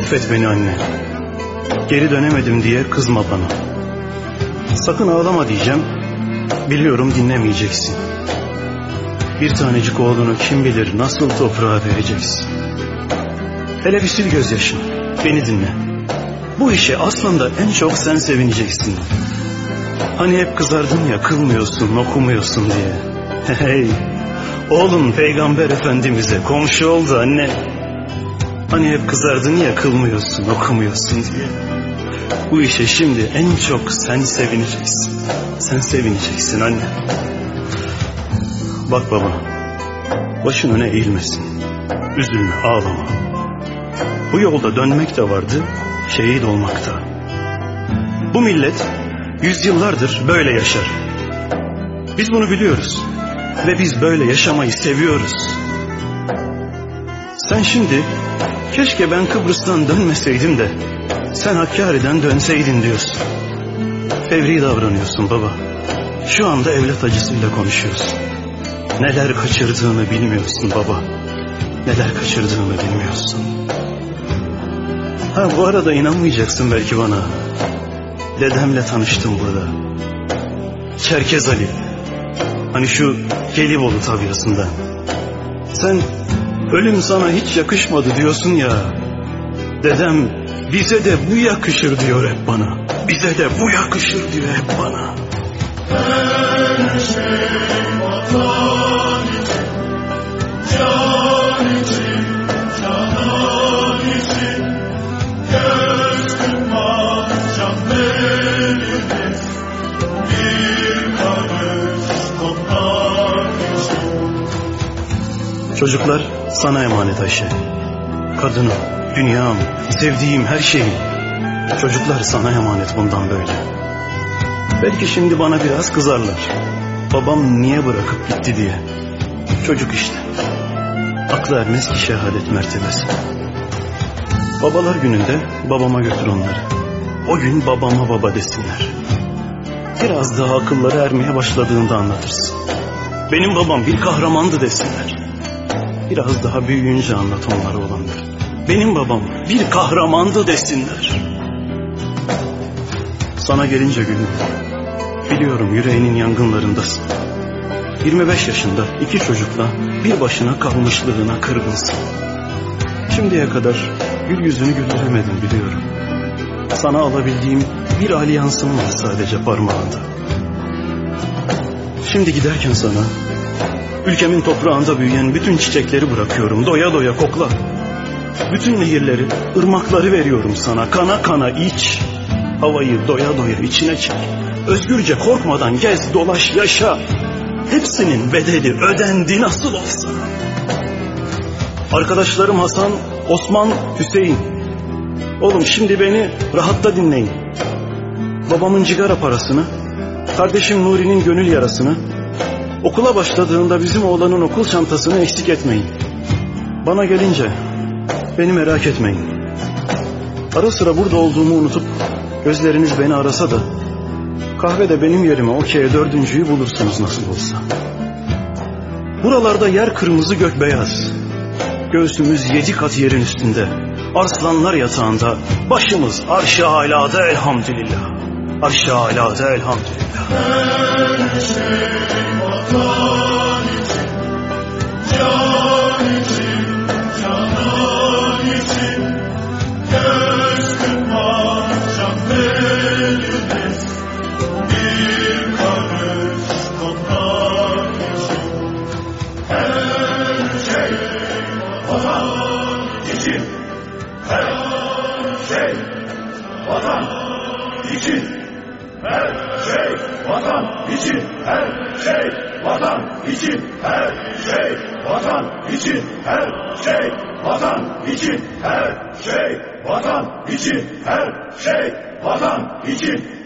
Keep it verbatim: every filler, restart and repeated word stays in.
Affet beni anne. Geri dönemedim diye kızma bana. Sakın ağlama diyeceğim. Biliyorum dinlemeyeceksin. Bir tanecik oğlunu kim bilir nasıl toprağa vereceksin. Hele bir sil gözyaşını. Beni dinle. Bu işe aslında en çok sen sevineceksin. Hani hep kızardın ya, kılmıyorsun, okumuyorsun diye. Hey, oğlum Peygamber Efendimiz'e komşu oldu anne. Hani hep kızardın ya, kılmıyorsun, okumuyorsun diye. Bu işe şimdi en çok sen sevineceksin. Sen sevineceksin anne. Bak baba, başın öne eğilmesin. Üzülme, ağlama. Bu yolda dönmek de vardı, şehit olmak da. Bu millet yüzyıllardır böyle yaşar. Biz bunu biliyoruz ve biz böyle yaşamayı seviyoruz. Sen şimdi keşke ben Kıbrıs'tan dönmeseydim de sen Hakkari'den dönseydin diyorsun. Fevri davranıyorsun baba. Şu anda evlat acısıyla konuşuyorsun. Neler kaçırdığını bilmiyorsun baba. Neler kaçırdığını bilmiyorsun. Ha bu arada inanmayacaksın belki bana. Dedemle tanıştım burada. Çerkez Ali. Hani şu Gelibolu tabiasında. Sen ölüm sana hiç yakışmadı diyorsun ya. Dedem bize de bu yakışır diyor hep bana. Bize de bu yakışır diyor hep bana. Her şey vatan için, can için, canan için. Göz kırpma can veririz, bir karış toprak için. Çocuklar sana emanet Ayşe. Kadınım, dünyam, sevdiğim her şeyim. Çocuklar sana emanet bundan böyle. Belki şimdi bana biraz kızarlar. Babam niye bırakıp gitti diye. Çocuk işte. Aklı ermez ki şehadet mertebesi. Babalar gününde babama götür onları. O gün babama baba desinler. Biraz daha akılları ermeye başladığında anlatırsın. Benim babam bir kahramandı desinler. Biraz daha büyüyünce anlat onlara olanları. Benim babam bir kahramandı desinler. Sana gelince gülüm, biliyorum yüreğinin yangınlarındasın. yirmi beş yaşında iki çocukla bir başına kalmışlığına kırgınsın. Şimdiye kadar gül yüzünü güldüremedim biliyorum. Sana alabildiğim bir alyansım var sadece parmağında. Şimdi giderken sana ülkemin toprağında büyüyen bütün çiçekleri bırakıyorum. Doya doya kokla. Bütün nehirleri, ırmakları veriyorum sana. Kana kana iç. Havayı doya doya içine çek. Özgürce korkmadan gez, dolaş, yaşa. Hepsinin bedeli ödendi nasıl olsa. Arkadaşlarım Hasan, Osman, Hüseyin. Oğlum şimdi beni rahatta dinleyin. Babamın cigara parasını, kardeşim Nuri'nin gönül yarasını, okula başladığında bizim oğlanın okul çantasını eksik etmeyin. Bana gelince beni merak etmeyin. Ara sıra burada olduğumu unutup gözleriniz beni arasa da kahvede benim yerime okey'e dördüncüyü bulursunuz nasıl olsa. Buralarda yer kırmızı gök beyaz. Göğsümüz yedi kat yerin üstünde. Arslanlar yatağında. Başımız arş-ı alâda elhamdülillah. Arş-ı alâda elhamdülillah. Her şey vatan için, can için, canan için. Göz kırpma can veririz, bir karış toprak için. Her şey vatan için, her şey vatan için, her şey vatan için, her şey vatan için, her şey vatan için, her şey vatan için, her şey vatan için, her şey vatan için.